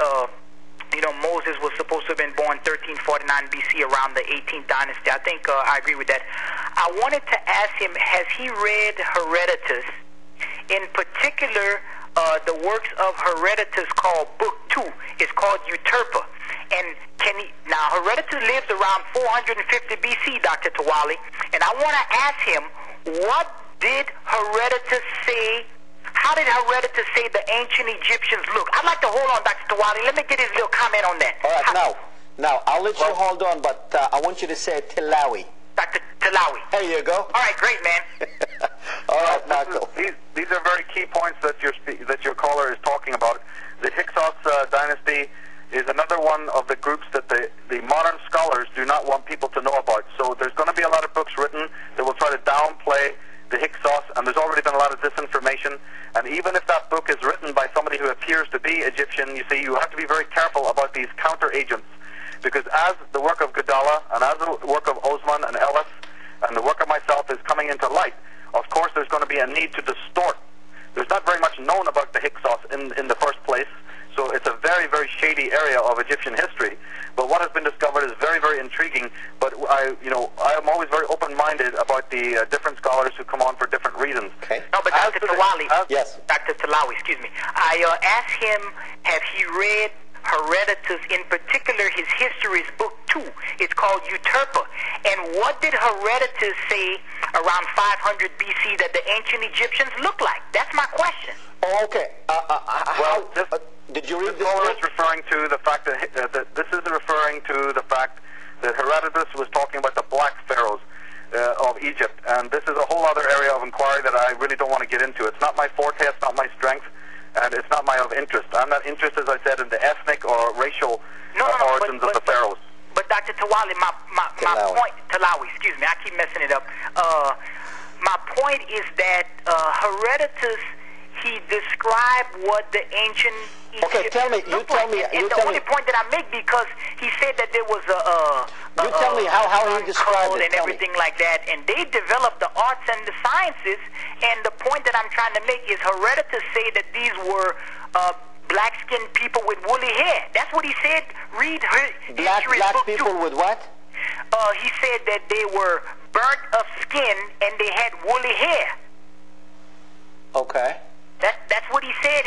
Moses was supposed to have been born 1349 BC around the 18th dynasty. I think I agree with that. I wanted to ask him, has he read Herodotus? In particular, the works of Herodotus called Book 2. It's called Euterpe. And now Herodotus lives around 450 BC, Dr. Tawali, and I want to ask him, what did Herodotus say? How did Herodotus say the ancient Egyptians look? I'd like to hold on, Dr. Tawali. Let me get his little comment on that. All right, now I'll let you hold on, but I want you to say Tilawi. Dr. Tilawi. There you go. All right, great, man. All right, Michael. These are very key points that your caller is talking about. The Hyksos dynasty is another one of the groups that the modern scholars do not want people to know about. So there's going to be a lot of books written that will try to downplay the Hyksos, and there's already been a lot of disinformation. And even if that book is written by somebody who appears to be Egyptian, you see, you have to be very careful about these counter-agents. Because as the work of Gadala, and as the work of Osman and Ellis, and the work of myself is coming into light, of course there's going to be a need to distort. There's not very much known about the Hyksos in the first place, so it's a very, very shady area of Egyptian history. But what has been discovered is very, very intriguing. But I am always very open-minded about the different scholars who come on for different reasons. Okay. No, but Dr. Tawali, yes. Dr. Talawi, excuse me. I asked him, have he read Herodotus, in particular his histories, book 2. It's called Euterpe. And what did Herodotus say around 500 BC that the ancient Egyptians looked like? That's my question. Oh, okay. Did you read this? Is referring to the fact that this is referring to the fact that Herodotus was talking about the black pharaohs of Egypt, and this is a whole other area of inquiry that I really don't want to get into. It's not my forte, it's not my strength, and it's not my of interest. I'm not interested, as I said, in the ethnic or racial origins of the pharaohs. But Dr. Tawali, my point, Talawi, excuse me, I keep messing it up. My point is that Herodotus, he described what the ancient Egypt okay, tell me. You tell me. And the only point that I make, because he said that there was you tell me how he described it and everything like that, and they developed the arts and the sciences. And the point that I'm trying to make is Herodotus say that these were black-skinned people with woolly hair. That's what he said. Read black people with what? He said that they were burnt of skin and they had woolly hair. Okay. That's what he said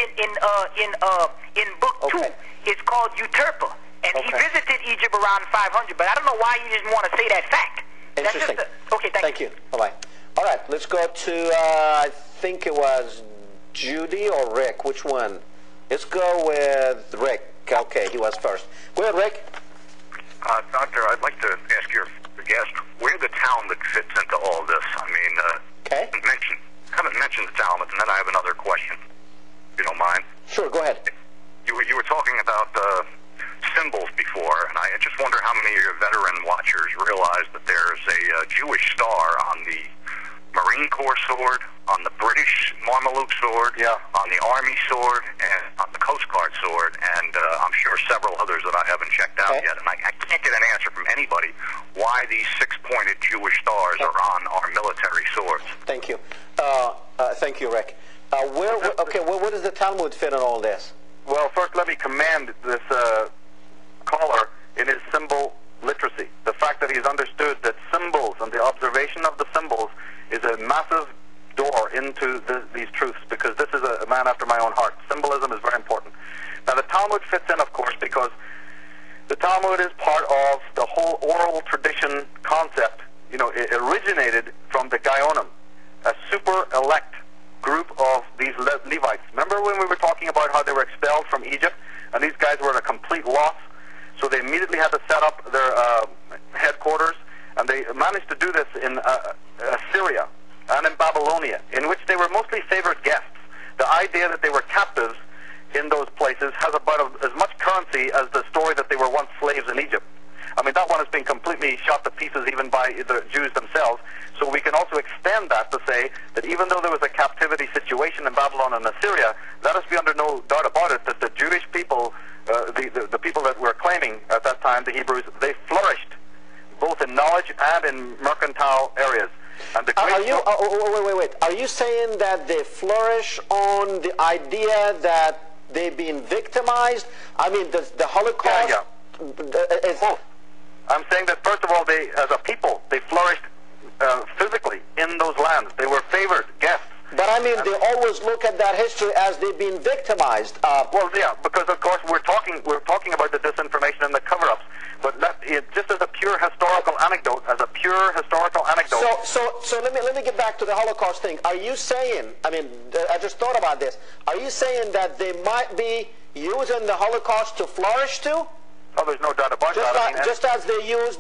in book 2. It's called Euterpe, and he visited Egypt around 500. But I don't know why you didn't want to say that fact. Interesting. Okay, thank you. Bye-bye. All right, let's go to I think it was Judy or Rick. Which one? Let's go with Rick. Okay, he was first. Go ahead, Rick. Doctor, I'd like to ask your guest where the Talmud fits into all this. I mean, okay. Haven't mentioned the Talmud, and then I have another question, if you don't mind. Sure, go ahead. You were talking about symbols before, and I just wonder how many of your veteran watchers realize that there's a Jewish star on the Marine Corps sword, on the British Marmaluke sword, on the Army sword, and on the Coast Guard sword, and I'm sure several others that I haven't checked out yet. And I can't get an answer from anybody why these six-pointed Jewish stars are on our military swords. Thank you. Thank you, Rick. Where does the Talmud fit in all this? Well, first let me commend this caller in his symbol literacy. The fact that he's understood that symbols and the observation of the symbols is a massive door into these truths, because this is a man after my own heart. Symbolism is very important. Now, the Talmud fits in, of course, because the Talmud is part of the whole oral tradition concept. You know, it originated from the Gaonim, a super elect group of these Levites. Remember when we were talking about how they were expelled from Egypt, and these guys were at a complete loss? So they immediately had to set up their headquarters, and they managed to do this in Assyria and in Babylonia, in which they were mostly favored guests. The idea that they were captives in those places has about as much currency as the story that they were once slaves in Egypt. I mean, that one has been completely shot to pieces even by the Jews themselves. So we can also extend that to say that even though there was a captivity situation in Babylon and Assyria, let us be under no doubt about it that the Jewish people, the people that were claiming at that time, the Hebrews, they flourished both in knowledge and in mercantile areas. And the wait. Are you saying that they flourish on the idea that they've been victimized? I mean, the Holocaust... Yeah. Both. I'm saying that, first of all, they, as a people, they flourished physically in those lands. They were favored guests. But I mean, they always look at that history as they've been victimized. Well, yeah, because of course we're talking about the disinformation and the cover-ups. But just as a pure historical anecdote, So let me get back to the Holocaust thing. Are you saying? I mean, I just thought about this. Are you saying that they might be using the Holocaust to flourish too? Oh, there's no doubt about that. Just as they used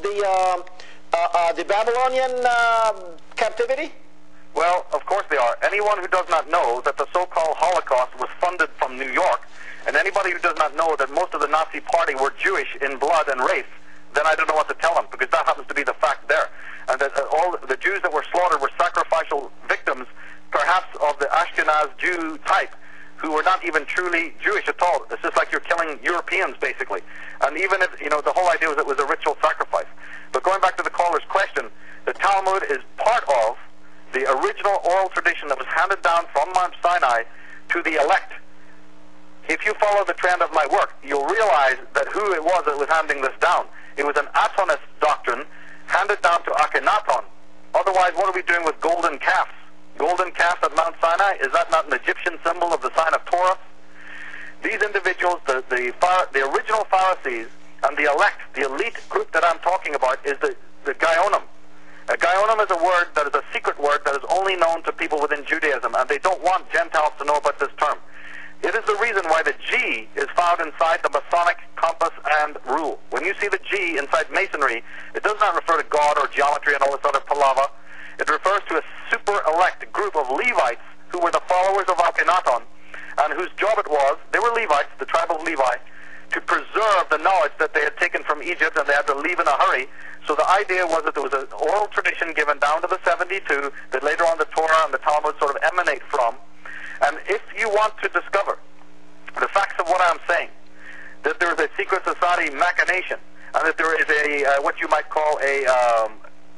the Babylonian captivity? Well, of course they are. Anyone who does not know that the so-called Holocaust was funded from New York, and anybody who does not know that most of the Nazi party were Jewish in blood and race, then I don't know what to tell them, because that happens to be the fact there. And that all the Jews that were slaughtered were sacrificial victims, perhaps of the Ashkenaz Jew type, who were not even truly Jewish at all. It's just like you're killing Europeans, basically. And even if, the whole idea was it was a ritual sacrifice. But going back to the caller's question, the Talmud is part of the original oral tradition that was handed down from Mount Sinai to the elect. If you follow the trend of my work, you'll realize that who it was that was handing this down. It was an Atonist doctrine handed down to Akhenaton. Otherwise, what are we doing with golden calves? Golden calves at Mount Sinai, is that not an Egyptian symbol of the sign of Torah? These individuals, the original Pharisees and the elect, the elite group that I'm talking about, is the Gaonim. Gaonim is a word that is a secret word that is only known to people within Judaism, and they don't want Gentiles to know about this term. It is the reason why the G is found inside the Masonic compass and rule. When you see the G inside Masonry, it does not refer to God or geometry and all this other palaver. It refers to a super elect group of Levites who were the followers of Akhenaton, and whose job it was, they were Levites, the tribe of Levi, to preserve the knowledge that they had taken from Egypt, and they had to leave in a hurry. So the idea was that there was an oral tradition given down to the 72 that later on the Torah and the Talmud sort of emanate from. And if you want to discover the facts of what I'm saying, that there is a secret society machination, and that there is a what you might call a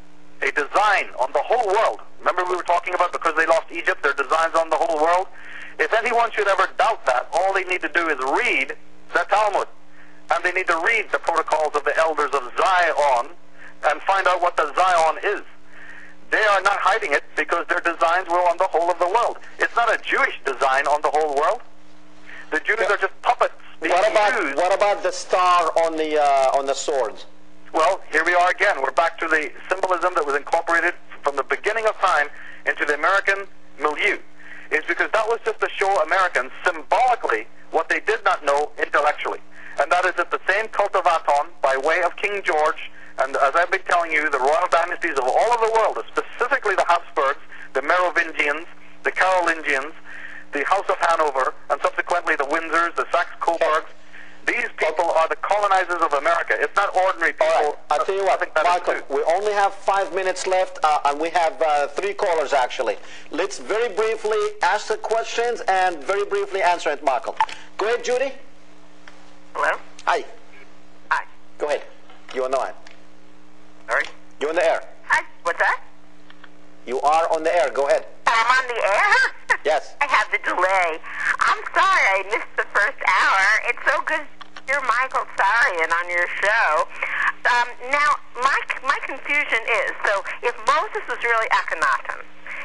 design on the whole world. Remember we were talking about, because they lost Egypt, their designs on the whole world? If anyone should ever doubt that, all they need to do is read the Talmud. And they need to read the protocols of the elders of Zion and find out what the Zion is. They are not hiding it because their designs were on the whole of the world. It's not a Jewish design on the whole world. The Jews are just puppets being used. What about the star on the swords? Well, here we are again. We're back to the symbolism that was incorporated from the beginning of time into the American milieu. It's because that was just to show Americans symbolically what they did not know intellectually. And that is that the same cult of Aton, by way of King George, and as I've been telling you, the royal dynasties of all of the world, specifically the Habsburgs, the Merovingians, the Carolingians, the House of Hanover, and subsequently the Windsors, the Saxe-Coburgs, these people are the colonizers of America. It's not ordinary people. All right. I'll tell you what, Michael, we only have 5 minutes left, and we have 3 callers, actually. Let's very briefly ask the questions and very briefly answer it, Michael. Go ahead, Judy. Hello? Hi. Hi. Go ahead. You're on the line. Sorry? You're on the air. Hi. What's that? You are on the air. Go ahead. I'm on the air? Yes. I have the delay. I'm sorry I missed the first hour. It's so good to hear Michael Sarian on your show. Now, my confusion is, so if Moses was really Akhenaton,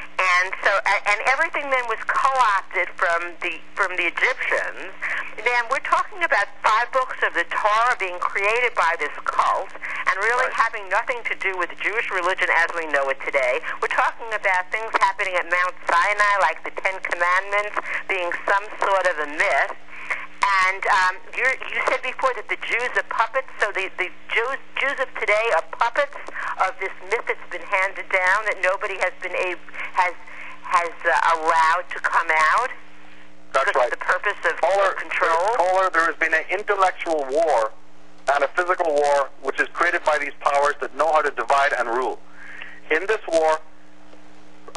and everything then was co-opted from the Egyptians, then we're talking about 5 books of the Torah being created by this cult and really having nothing to do with Jewish religion as we know it today. We're talking about things happening at Mount Sinai, like the 10 Commandments being some sort of a myth. And you said before that the Jews are puppets, so the Jews of today are puppets of this myth that's been handed down that nobody has been allowed to come out. That's because right. of the purpose of control. Caller, there has been an intellectual war and a physical war which is created by these powers that know how to divide and rule. In this war, a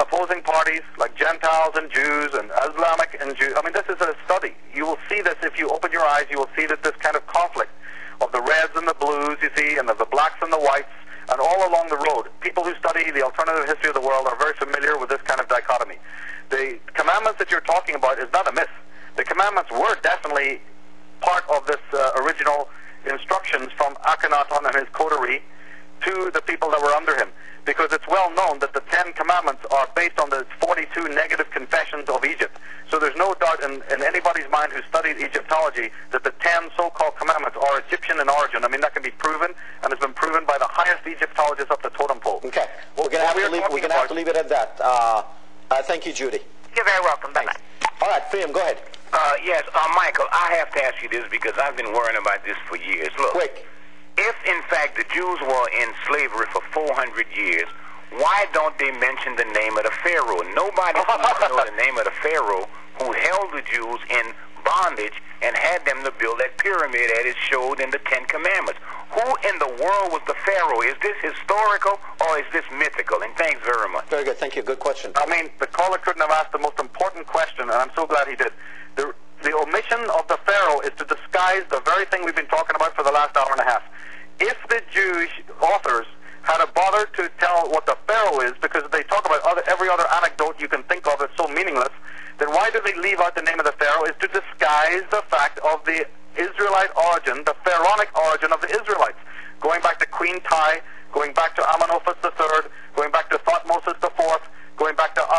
opposing parties like Gentiles and Jews and Islamic and Jews. I mean, this is a study. You will see this if you open your eyes. You will see that this kind of conflict of the reds and the blues, you see, and of the blacks and the whites, and all along the road. People who study the alternative history of the world are very familiar with this kind of dichotomy. The commandments that you're talking about is not a myth. The commandments were definitely part of this original instructions from Akhenaton and his coterie to the people that were under him, because it's well known that the 10 commandments are based on the 42 negative confessions of Egypt. So there's no doubt in anybody's mind who studied Egyptology that the 10 so-called commandments are Egyptian in origin. I mean, that can be proven, and it's been proven by the highest Egyptologists up the totem pole. Okay, we're going to have to leave it at that. Thank you, Judy. You're very welcome. Bye-bye. All right, Priam, go ahead. Yes, Michael, I have to ask you this because I've been worrying about this for years. Look, Quick. if in fact the Jews were in slavery for 400 years, why don't they mention the name of the Pharaoh? Nobody seems to know the name of the Pharaoh who held the Jews in bondage and had them to build that pyramid as it showed in the 10 Commandments. Who in the world was the Pharaoh? Is this historical or is this mythical? And thanks very much. Very good. Thank you. Good question. I mean, the caller couldn't have asked the most important question, and I'm so glad he did. The omission of the Pharaoh is to disguise the very thing we've been talking about for the last hour and a half. If the Jewish authors had bothered to tell what the Pharaoh is, because they talk about every other anecdote you can think of is so meaningless, then why do they leave out the name of the Pharaoh? Is to disguise the fact of the Israelite origin, the pharaonic origin of the Israelites, going back to Queen Tai, going back to Amenophis III, going back to Thutmose IV, going back to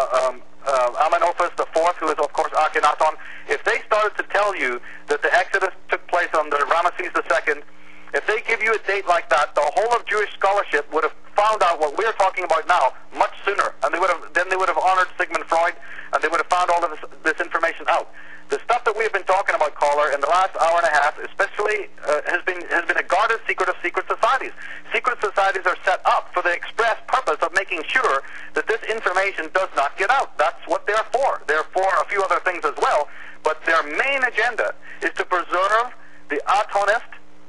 Amenophis IV, who is of course Akhenaton. If they started to tell you that the Exodus took place under Ramesses II, if they give you a date like that, the whole of Jewish scholarship would have found out what we're talking about now much sooner, and they would have honored Sigmund Freud, and they would have found all of this information out. The stuff that we've been talking about, caller, in the last hour and a half, especially, has been a guarded secret of secret societies. Secret societies are set up for the express purpose of making sure that this information does not get out. That's what they're for. They're for a few other things as well, but their main agenda is to preserve the Atonist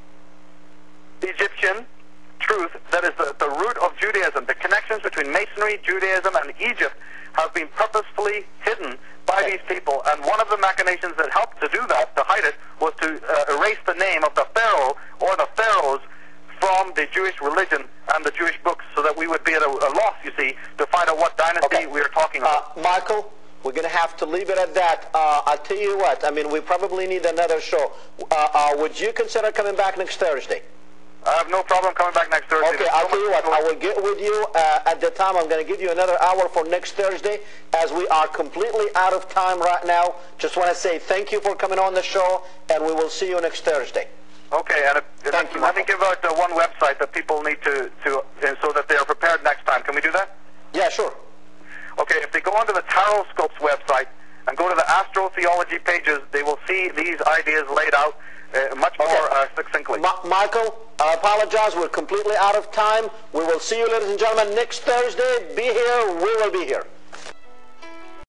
Egyptian truth that is the root of Judaism. The connections between Masonry, Judaism, and Egypt have been purposefully hidden by these people, and one of the machinations that helped to do that, to hide it, was to erase the name of the Pharaoh or the Pharaohs from the Jewish religion and the Jewish books, so that we would be at a loss, you see, to find out what dynasty we are talking about. Michael, we're going to have to leave it at that. I'll tell you what, I mean, we probably need another show. Would you consider coming back next Thursday? I have no problem coming back next Thursday. Okay, I'll tell you what, I will get with you at the time. I'm going to give you another hour for next Thursday, as we are completely out of time right now. Just want to say thank you for coming on the show, and we will see you next Thursday. Okay, and Thank you, let me Michael. give out one website that people need to so that they are prepared next time. Can we do that? Yeah, sure. Okay, if they go onto the Taroscope's website and go to the astrotheology pages, they will see these ideas laid out much more succinctly. Michael, I apologize. We're completely out of time. We will see you, ladies and gentlemen, next Thursday. Be here. We will be here.